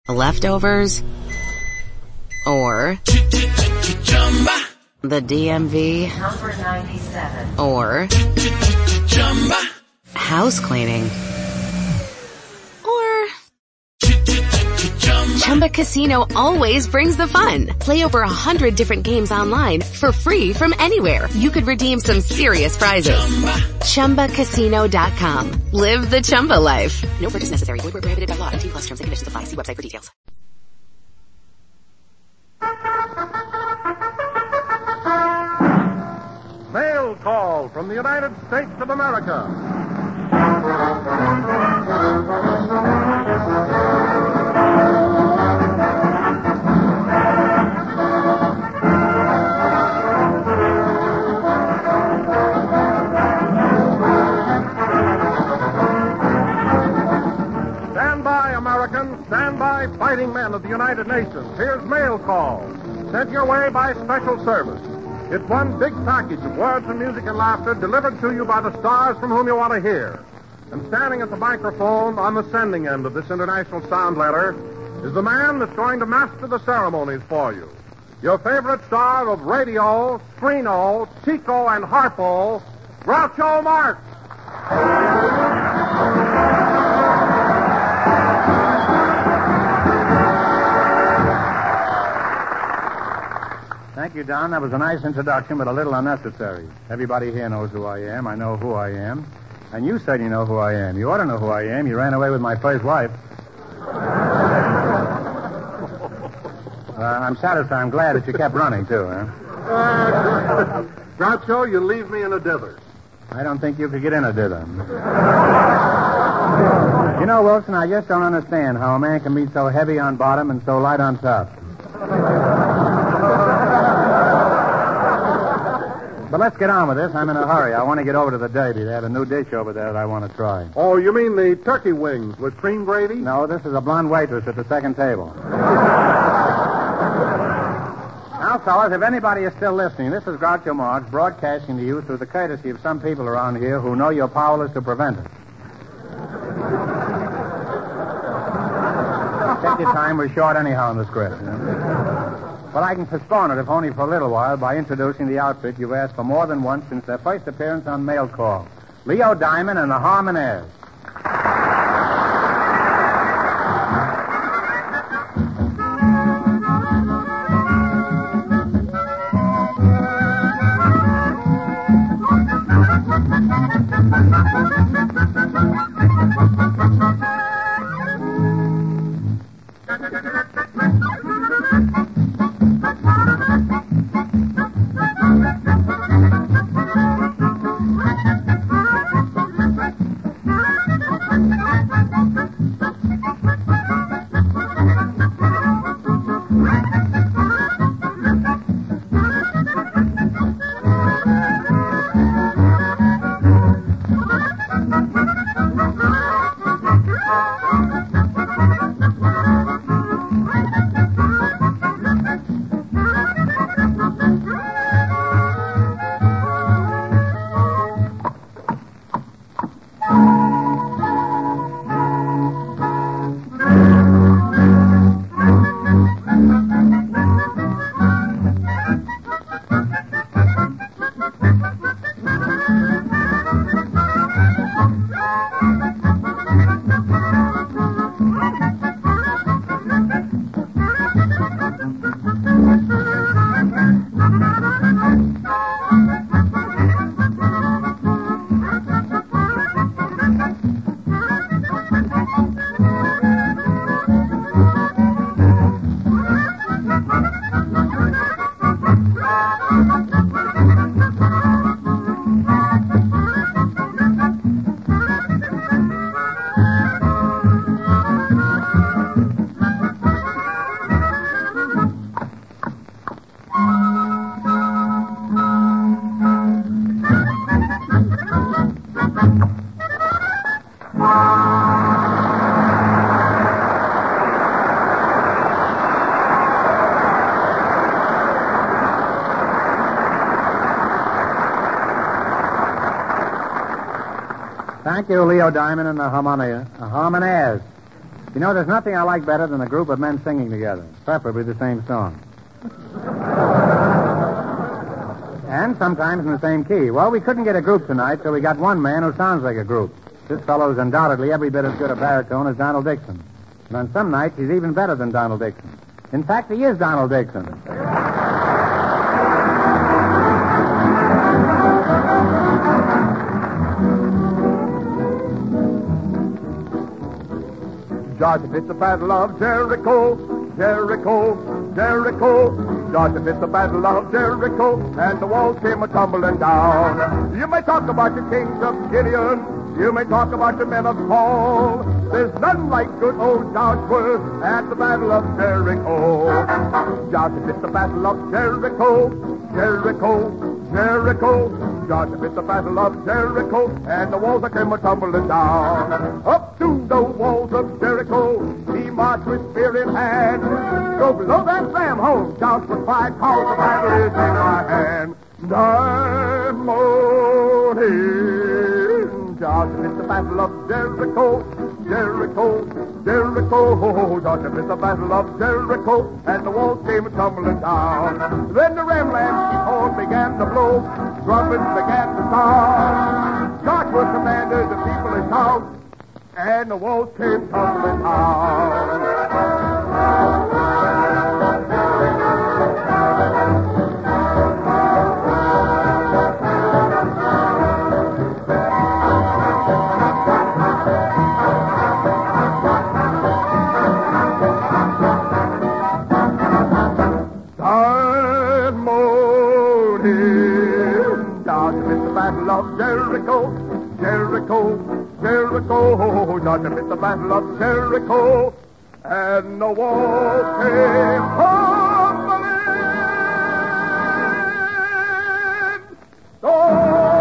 leftovers, or the DMV, Number 97. or house cleaning, or Chumba Casino always brings the fun. Play over 100 different games online for free from anywhere. You could redeem some serious prizes. ChumbaCasino.com. Live the Chumba life. No purchase necessary. Void where prohibited by law. 18+ terms and conditions apply. See website for details. Mail call from the United States of America. Stand by, Americans. Stand by, fighting men of the United Nations. Here's Mail Call, sent your way by special service. It's one big package of words and music and laughter delivered to you by the stars from whom you want to hear. And standing at the microphone on the sending end of this international sound letter is the man that's going to master the ceremonies for you. Your favorite star of radio, screeno, Chico, and Harpo, Groucho Marx. Thank you, Don. That was a nice introduction, but a little unnecessary. Everybody here knows who I am. I know who I am. And you said you know who I am. You ought to know who I am. You ran away with my first wife. I'm satisfied. I'm glad that you kept running, too, huh? Groucho, you leave me in a dither. I don't think you could get in a dither. You know, Wilson, I just don't understand how a man can be so heavy on bottom and so light on top. But let's get on with this. I'm in a hurry. I want to get over to the Derby. They have a new dish over there that I want to try. Oh, you mean the turkey wings with cream gravy? No, this is a blonde waitress at the second table. Now, fellas, if anybody is still listening, this is Groucho Marx broadcasting to you through the courtesy of some people around here who know you're powerless to prevent it. Take your time. We're short anyhow in the script. You know? But I can postpone it, if only for a little while, by introducing the outfit you've asked for more than once since their first appearance on Mail Call. Leo Diamond and the Harmonaires. Thank you, Leo Diamond and the Harmonaires. You know, there's nothing I like better than a group of men singing together, preferably the same song. And sometimes in the same key. Well, we couldn't get a group tonight, so we got one man who sounds like a group. This fellow's undoubtedly every bit as good a baritone as Donald Dixon. And on some nights, he's even better than Donald Dixon. In fact, he is Donald Dixon. Joseph, it's the battle of Jericho, Jericho, Jericho. Joseph, it's the battle of Jericho, and the walls came a-tumbling down. You may talk about the kings of Gideon, you may talk about the men of Paul. There's none like good old Joshua at the battle of Jericho. Joseph, it's the battle of Jericho, Jericho, Jericho. Joseph, it's the battle of Jericho, and the walls came a-tumbling down. Up to the walls of Jericho, he marched with spear in hand. Go below that ram home, Joshua cried, cause the battle is in our hand. Diamond Hill, Joseph, it's the battle of Jericho, Jericho, Jericho. Joseph, it's the battle of Jericho, and the walls came a-tumbling down. Then the ramrod horn began to blow, trumpets began to sound. Joshua commanded the people to shout, and the walls came tumbling down. Of Jericho, Jericho, Jericho. Joseph, it's the battle of Jericho, and the walls came tumbling down.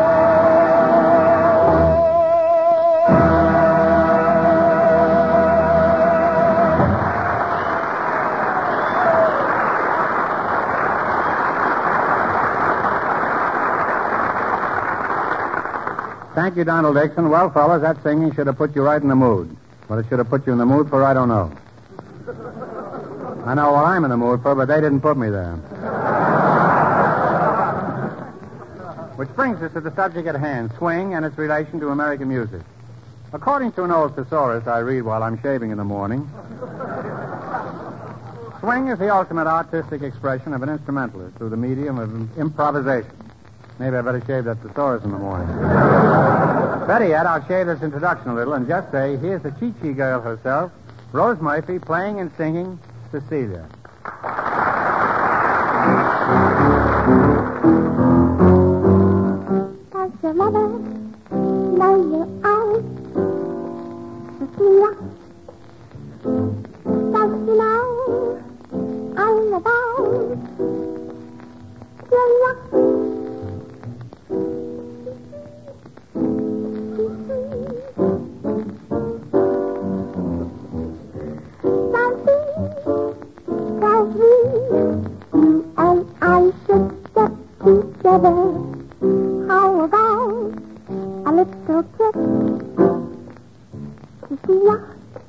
Thank you, Donald Dixon. Well, fellas, that singing should have put you right in the mood. What it should have put you in the mood for, I don't know. I know what I'm in the mood for, but they didn't put me there. Which brings us to the subject at hand, swing and its relation to American music. According to an old thesaurus I read while I'm shaving in the morning, swing is the ultimate artistic expression of an instrumentalist through the medium of improvisation. Maybe I better shave that thesaurus in the morning. Better yet, I'll shave this introduction a little and just say, here's the Chi-Chi girl herself, Rose Murphy, playing and singing Cecilia. Does your mother know your eyes, Cecilia? Does she know all about Cecilia? How about a little kiss? Cecilia,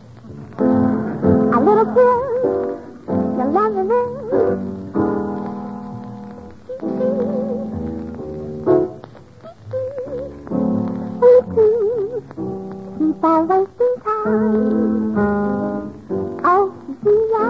a little kiss, you'll never miss. We two keep on wasting time. Oh, Cecilia.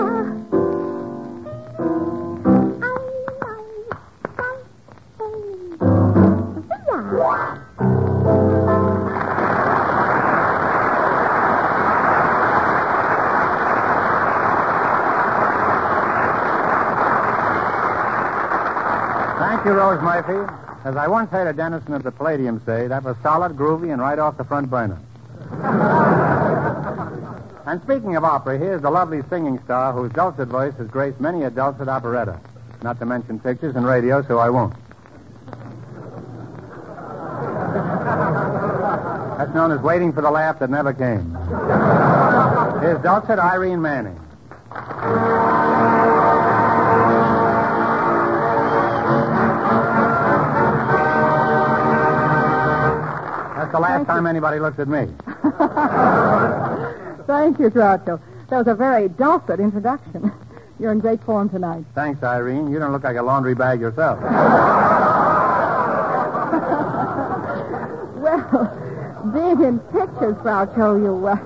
Thank you, Rose Murphy. As I once heard a Dennison of the Palladium say, that was solid, groovy, and right off the front burner. And speaking of opera, here's the lovely singing star whose dulcet voice has graced many a dulcet operetta. Not to mention pictures and radio, so I won't. That's known as waiting for the laugh that never came. Here's dulcet Irene Manning. That's the last time anybody looked at me. Thank you, Groucho. That was a very dulcet introduction. You're in great form tonight. Thanks, Irene. You don't look like a laundry bag yourself. Well, being in pictures, Groucho,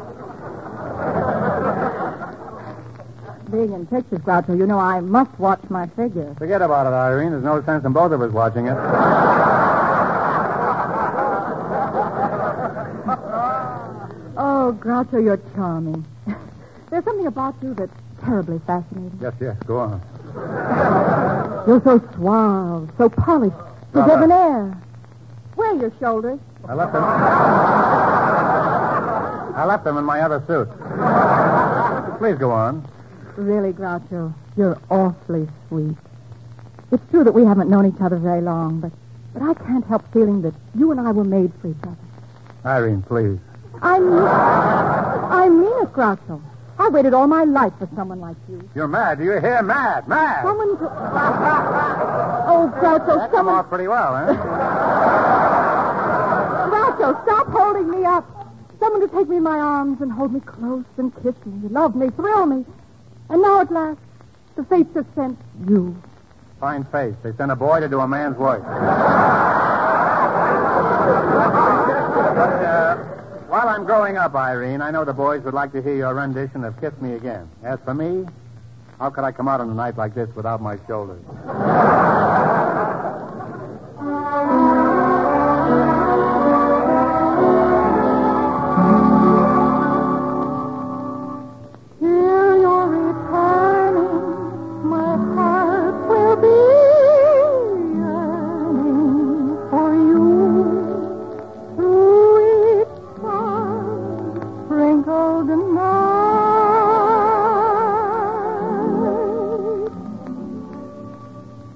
Being in pictures, Groucho, you know I must watch my figure. Forget about it, Irene. There's no sense in both of us watching it. Oh, Groucho, you're charming. There's something about you that's terribly fascinating. Yes, go on. You're so suave, so polished, so debonair. Where are your shoulders? I left them in my other suit. Please go on. Really, Groucho, you're awfully sweet. It's true that we haven't known each other very long, but I can't help feeling that you and I were made for each other. Irene, please. I mean it, Groucho. I waited all my life for someone like you. You're mad. Do you hear? Mad. Someone to... Oh, Groucho, That come off pretty well, huh? Groucho, stop holding me up. Someone to take me in my arms and hold me close and kiss me, love me, thrill me. And now at last, the fates have sent you. Fine face. They sent a boy to do a man's work. While I'm growing up, Irene, I know the boys would like to hear your rendition of Kiss Me Again. As for me, how could I come out on a night like this without my shoulders? Till you're returning, my heart will be yearning for you. Through each star sprinkled night.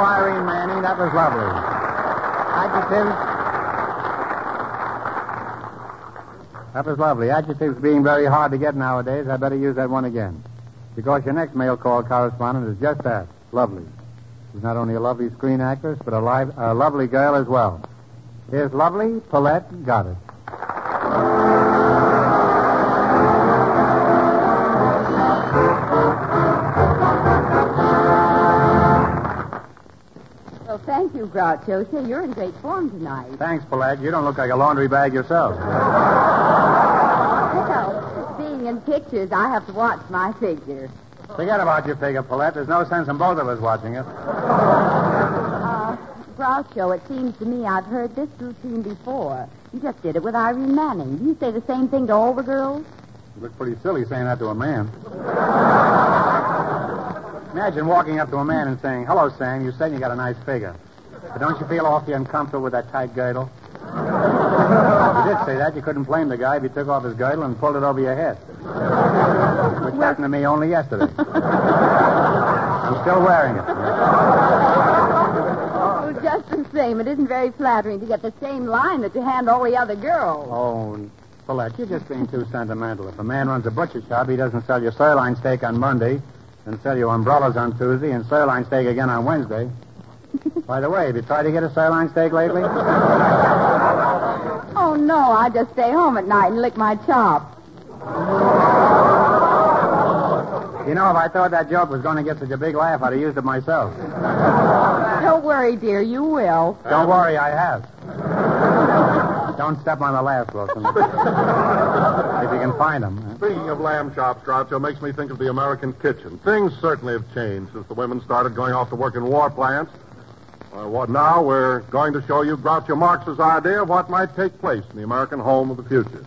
Irene Manning. That was lovely. Adjectives? That was lovely. Adjectives being very hard to get nowadays. I better use that one again. Because your next mail call correspondent is just that, lovely. She's not only a lovely screen actress, but a lovely girl as well. Here's lovely Paulette Goddard. Well, thank you, Groucho. Say, you're in great form tonight. Thanks, Paulette. You don't look like a laundry bag yourself. Well, being in pictures, I have to watch my figure. Forget about your figure, Paulette. There's no sense in both of us watching it. Groucho, it seems to me I've heard this routine before. You just did it with Irene Manning. Do you say the same thing to all the girls? You look pretty silly saying that to a man. Imagine walking up to a man and saying, "Hello, Sam, you said you got a nice figure. But don't you feel awfully uncomfortable with that tight girdle?" If you did say that, you couldn't blame the guy if he took off his girdle and pulled it over your head. Which happened to me only yesterday. I'm still wearing it. Well, just the same, it isn't very flattering to get the same line that you hand all the other girls. Oh, Paulette, you're just being too sentimental. If a man runs a butcher shop, he doesn't sell you sirloin steak on Monday, and sell you umbrellas on Tuesday, and sirloin steak again on Wednesday. By the way, have you tried to get a sirloin steak lately? Oh, no, I just stay home at night and lick my chops. You know, if I thought that joke was going to get such a big laugh, I'd have used it myself. Don't worry, dear, you will. Don't worry, I have. Don't step on the laughs, Wilson. If you can find them. Speaking of lamb chops, Groucho, makes me think of the American kitchen. Things certainly have changed since the women started going off to work in war plants. Now we're going to show you Groucho Marx's idea of what might take place in the American home of the future.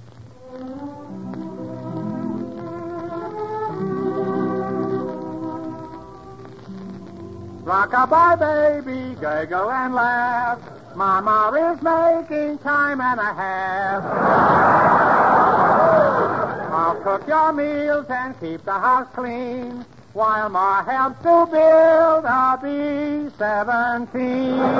Rock-a-bye, baby, giggle and laugh. Mama is making time and a half. I'll cook your meals and keep the house clean, while Ma helps to build a B-17.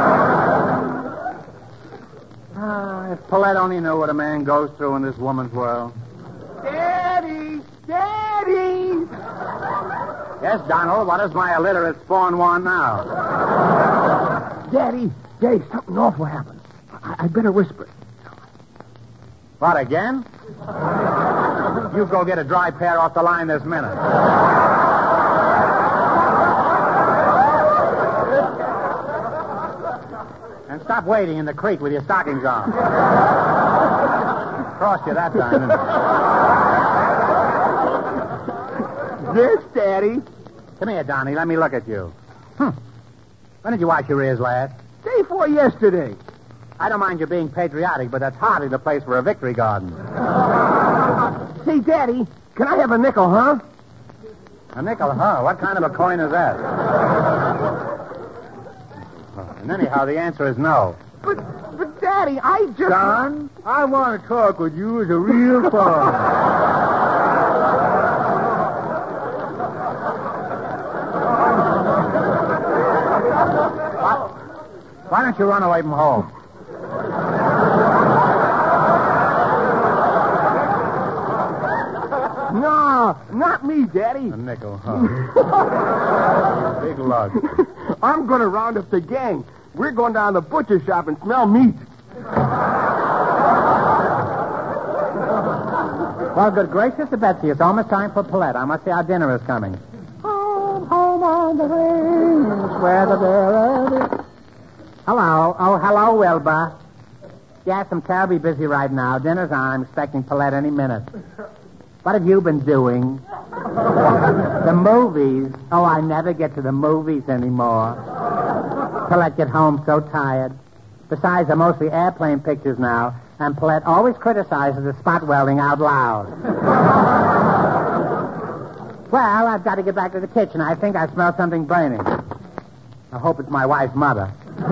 If Paulette only knew what a man goes through in this woman's world. Daddy! Daddy! Yes, Donald, what does my illiterate spawn want now? Daddy, something awful happened. I'd better whisper. What, again? You go get a dry pair off the line this minute. And stop wading in the creek with your stockings on. Crossed you that time, didn't it? Yes, Daddy. Come here, Donnie. Let me look at you. When did you wash your ears last? Day before yesterday. I don't mind you being patriotic, but that's hardly the place for a victory garden. Say, Daddy, can I have a nickel, huh? A nickel, huh? What kind of a coin is that? And anyhow, the answer is no. But Daddy, I just... Son, I want to talk with you as a real father. Why don't you run away from home? No, not me, Daddy. A nickel, huh? Big lug. I'm going to round up the gang. We're going down to the butcher shop and smell meat. Well, good gracious, Betsy, it's almost time for Paulette. I must say our dinner is coming. Home, home on the range, where the bird is. Hello. Oh, hello, Wilbur. Yes, I'm terribly busy right now. Dinner's on. I'm expecting Paulette any minute. What have you been doing? The movies. Oh, I never get to the movies anymore. Paulette get home so tired. Besides, they're mostly airplane pictures now, and Paulette always criticizes the spot welding out loud. Well, I've got to get back to the kitchen. I think I smell something burning. I hope it's my wife's mother.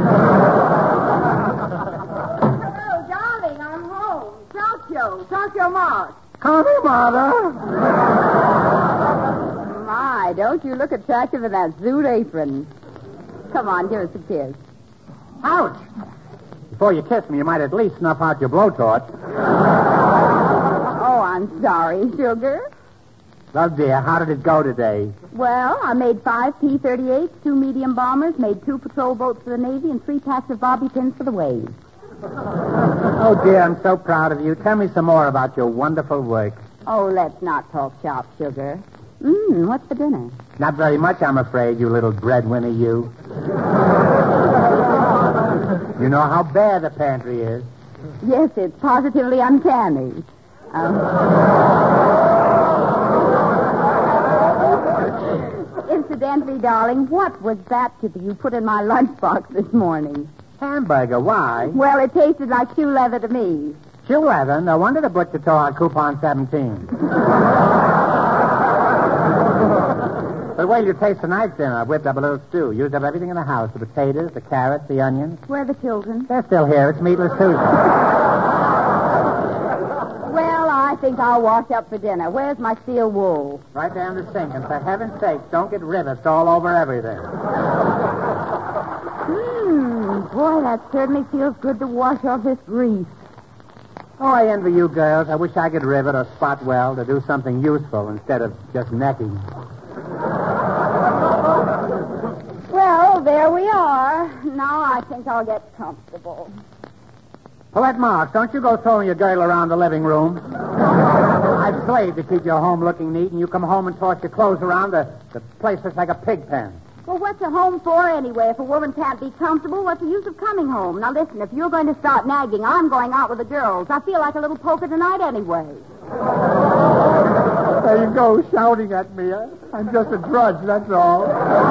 Hello, darling, I'm home. Groucho Marx. Come here, Mother. My, don't you look attractive in that zoot apron. Come on, give us a kiss. Ouch! Before you kiss me, you might at least snuff out your blowtorch. Oh, I'm sorry, sugar. Love, dear, how did it go today? Well, I made 5 P-38s, 2 medium bombers, made 2 patrol boats for the Navy, and 3 packs of bobby pins for the waves. Oh, dear, I'm so proud of you. Tell me some more about your wonderful work. Oh, let's not talk shop, sugar. What's for dinner? Not very much, I'm afraid, you little breadwinner, you. You know how bare the pantry is. Yes, it's positively uncanny. Incidentally, darling, what was that you put in my lunchbox this morning? Hamburger, why? Well, it tasted like shoe leather to me. Shoe leather? No wonder the butcher tore out coupon 17. But wait till you taste tonight's dinner. I whipped up a little stew. Used up everything in the house. The potatoes, the carrots, the onions. Where are the children? They're still here. It's meatless Tuesday. Well, I think I'll wash up for dinner. Where's my steel wool? Right down the sink. And for heaven's sake, don't get rivets all over everything. Boy, that certainly feels good to wash off this grease. Oh, I envy you girls. I wish I could rivet or spot weld or do something useful instead of just necking. Well, there we are. Now I think I'll get comfortable. Paulette Marks, don't you go throwing your girdle around the living room. I've slaved to keep your home looking neat, and you come home and toss your clothes around. The place looks like a pig pen. Well, what's a home for anyway? If a woman can't be comfortable, what's the use of coming home? Now, listen, if you're going to start nagging, I'm going out with the girls. I feel like a little poker tonight anyway. There you go, shouting at me. I'm just a drudge, that's all.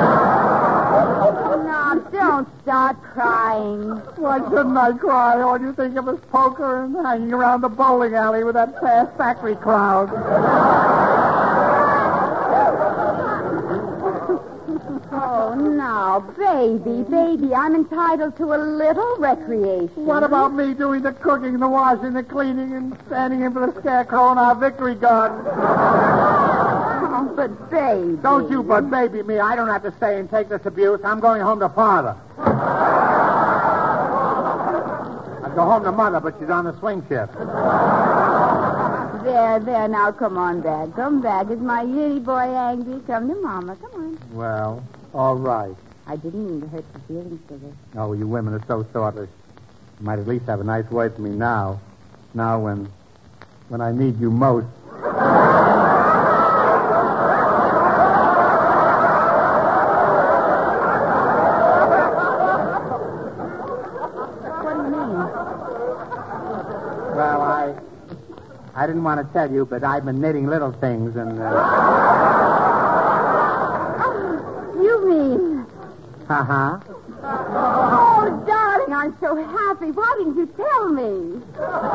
Now, don't start crying. Why shouldn't I cry? All you think of is poker and hanging around the bowling alley with that fast factory crowd. Oh, now, baby, I'm entitled to a little recreation. What about me doing the cooking, the washing, the cleaning, and standing in for the scarecrow in our victory garden? Oh, but baby. Don't you but baby me. I don't have to stay and take this abuse. I'm going home to father. I'd go home to mother, but she's on the swing shift. There, now, come on, Dad. Come back. Is my little boy angry? Come to Mama. Come on. Well, all right. I didn't mean to hurt your feelings, sugar. Oh, you women are so thoughtless. You might at least have a nice word for me now. Now when I need you most. What do you mean? Well, I didn't want to tell you, but I've been knitting little things and... You mean... Uh-huh. Oh, darling, I'm so happy. Why didn't you tell me?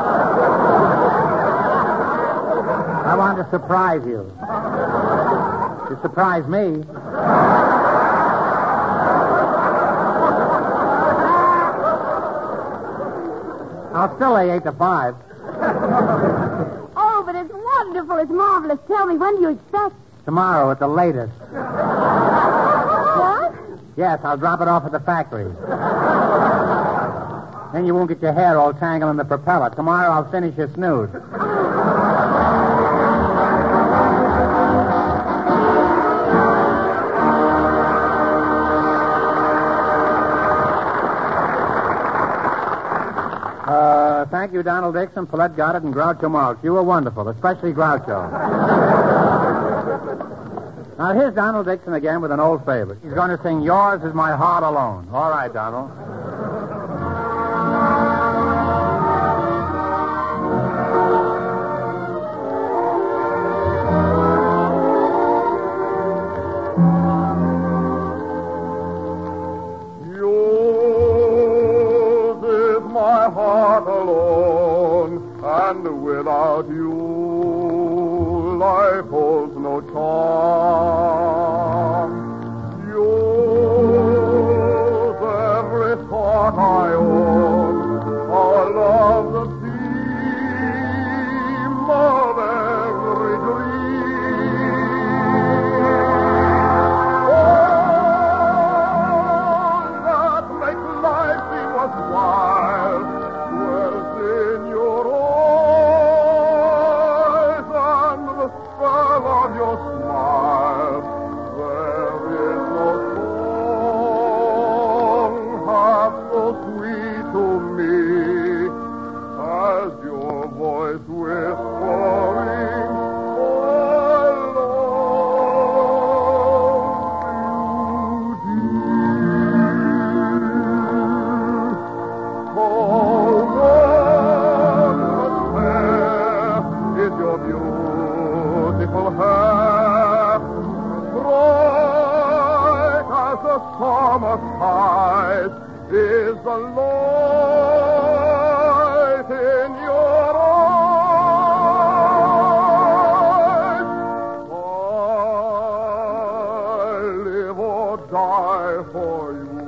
I wanted to surprise you. You surprised me. I'll still lay 8 to 5. Oh, but it's wonderful. It's marvelous. Tell me, when do you expect? Tomorrow at the latest. What? Yes, I'll drop it off at the factory. Then you won't get your hair all tangled in the propeller. Tomorrow I'll finish your snood. Thank you, Donald Dixon, Paulette Goddard, and Groucho Marx. You were wonderful, especially Groucho. Now, here's Donald Dixon again with an old favorite. He's going to sing Yours Is My Heart Alone. All right, Donald. Without you, life holds no charm. Yours, every thought I own, our love the theme of every dream. Oh, light in your eyes. I'll live or die for you,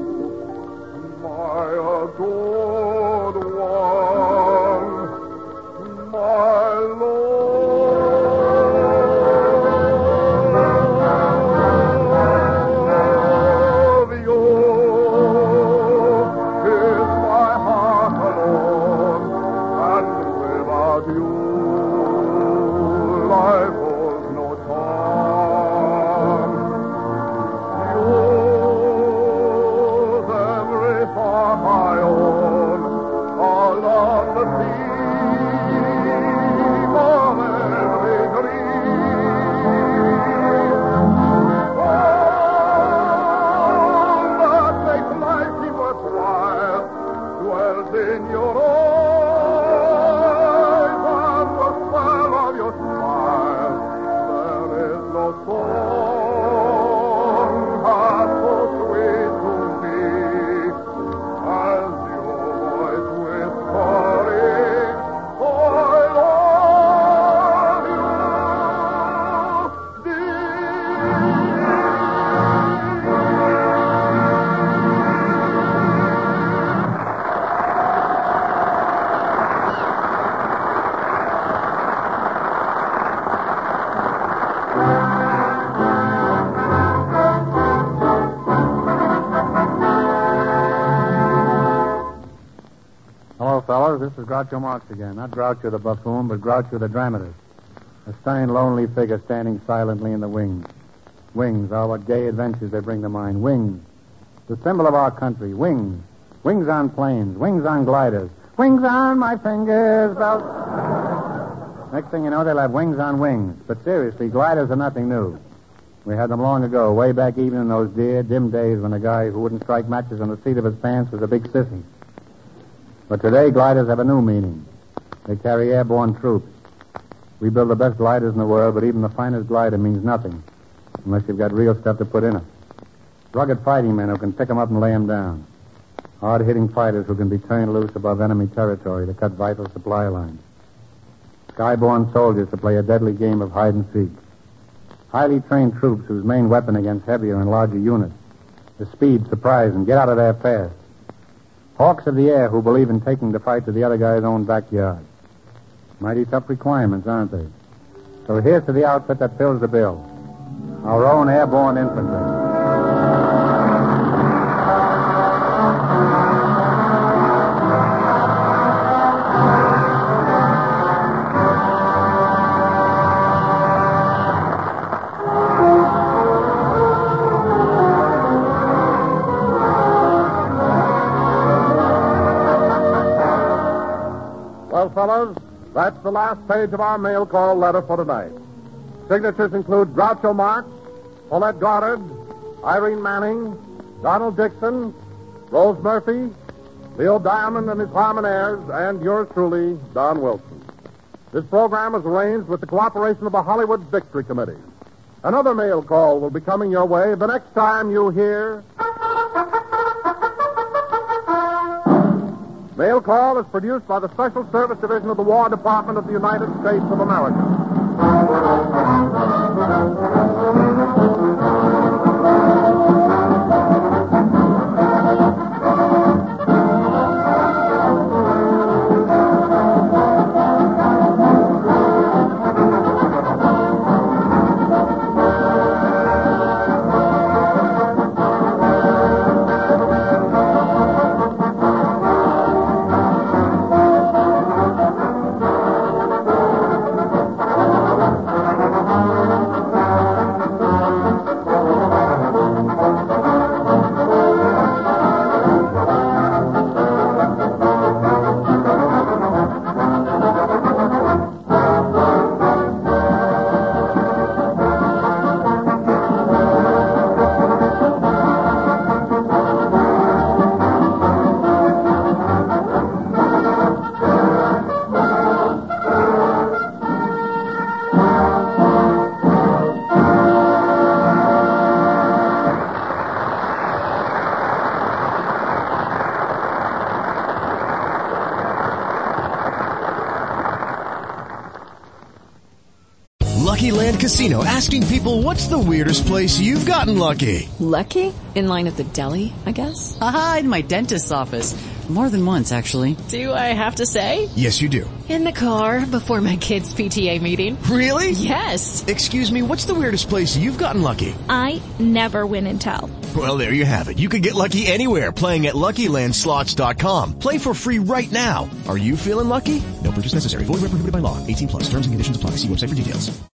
my adored one, my love. You is my heart alone, and without you, life holds no charm. Use every thought I own, all on the theme of every dream. All that makes life seem worthwhile dwells in your eyes, and the spell of your smile. There is no song half so sweet to me as your voice whispering, I love you, Hello, fellows. This is Groucho Marx again. Not Groucho the buffoon, but Groucho the dramatist. A stern, lonely figure standing silently in the wings. Wings are what gay adventures they bring to mind. Wings. The symbol of our country. Wings. Wings on planes. Wings on gliders. Wings on my fingers. Next thing you know, they'll have wings on wings. But seriously, gliders are nothing new. We had them long ago, way back even in those dear, dim days when the guy who wouldn't strike matches on the seat of his pants was a big sissy. But today, gliders have a new meaning. They carry airborne troops. We build the best gliders in the world, but even the finest glider means nothing unless you've got real stuff to put in it. Rugged fighting men who can pick 'em up and lay 'em down. Hard-hitting fighters who can be turned loose above enemy territory to cut vital supply lines. Skyborne soldiers to play a deadly game of hide-and-seek. Highly trained troops whose main weapon against heavier and larger units is speed, surprise, and get out of there fast. Hawks of the air who believe in taking the fight to the other guy's own backyard. Mighty tough requirements, aren't they? So here's to the outfit that fills the bill. Our own airborne infantry. Well, fellows, that's the last page of our mail call letter for tonight. Signatures include Groucho Marx, Paulette Goddard, Irene Manning, Donald Dixon, Rose Murphy, Leo Diamond and his Harmonaires, and yours truly, Don Wilson. This program is arranged with the cooperation of the Hollywood Victory Committee. Another mail call will be coming your way the next time you hear... Mail Call is produced by the Special Service Division of the War Department of the United States of America. Lucky Land Casino, asking people, what's the weirdest place you've gotten lucky? Lucky? In line at the deli, I guess? Aha, in my dentist's office. More than once, actually. Do I have to say? Yes, you do. In the car before my kids' PTA meeting. Really? Yes. Excuse me, what's the weirdest place you've gotten lucky? I never win and tell. Well, there you have it. You can get lucky anywhere, playing at LuckyLandSlots.com. Play for free right now. Are you feeling lucky? No purchase necessary. Void where prohibited by law. 18+. Terms and conditions apply. See website for details.